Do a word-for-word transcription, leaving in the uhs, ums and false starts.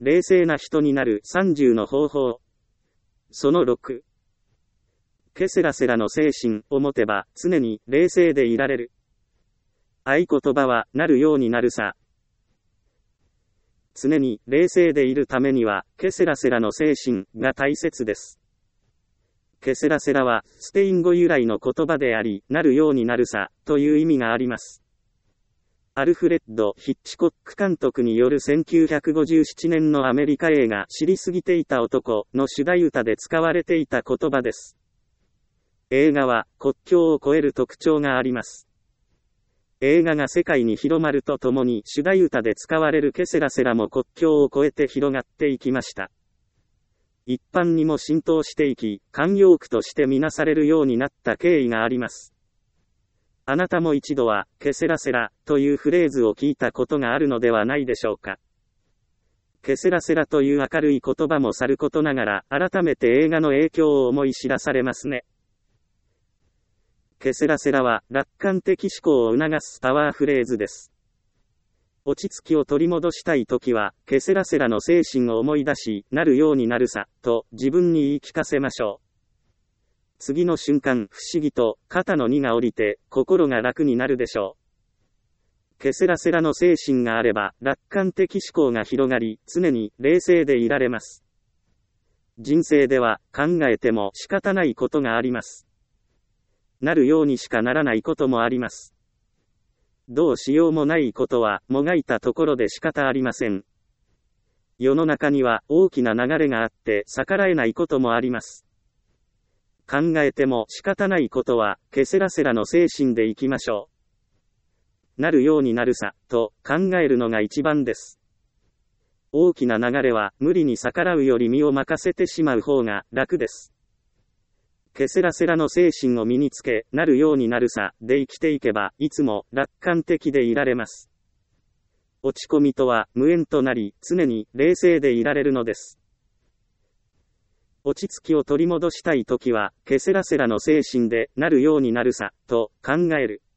冷静な人になるさんじゅうの方法。そのろく。ケセラセラの精神を持てば常に冷静でいられる。合言葉はなるようになるさ。常に冷静でいるためにはケセラセラの精神が大切です。ケセラセラはスペイン語由来の言葉であり、なるようになるさという意味があります。アルフレッド・ヒッチコック監督によるせんきゅうひゃくごじゅうななねんのアメリカ映画知りすぎていた男の主題歌で使われていた言葉です。映画は国境を越える特徴があります。映画が世界に広まるとともに主題歌で使われるケセラセラも国境を越えて広がっていきました。一般にも浸透していき、慣用句としてみなされるようになった経緯があります。あなたも一度は、ケセラセラというフレーズを聞いたことがあるのではないでしょうか。ケセラセラという明るい言葉もさることながら、改めて映画の影響を思い知らされますね。ケセラセラは、楽観的思考を促すパワーフレーズです。落ち着きを取り戻したいときは、ケセラセラの精神を思い出し、なるようになるさ、と自分に言い聞かせましょう。次の瞬間、不思議と肩の荷が下りて心が楽になるでしょう。ケセラセラの精神があれば楽観的思考が広がり、常に冷静でいられます。人生では考えても仕方ないことがあります。なるようにしかならないこともあります。どうしようもないことはもがいたところで仕方ありません。世の中には大きな流れがあって逆らえないこともあります。考えても仕方ないことは、ケセラセラの精神でいきましょう。なるようになるさ、と考えるのが一番です。大きな流れは無理に逆らうより身を任せてしまう方が楽です。ケセラセラの精神を身につけ、なるようになるさ、で生きていけば、いつも楽観的でいられます。落ち込みとは無縁となり、常に冷静でいられるのです。落ち着きを取り戻したいときは、ケセラセラの精神でなるようになるさ、と考える。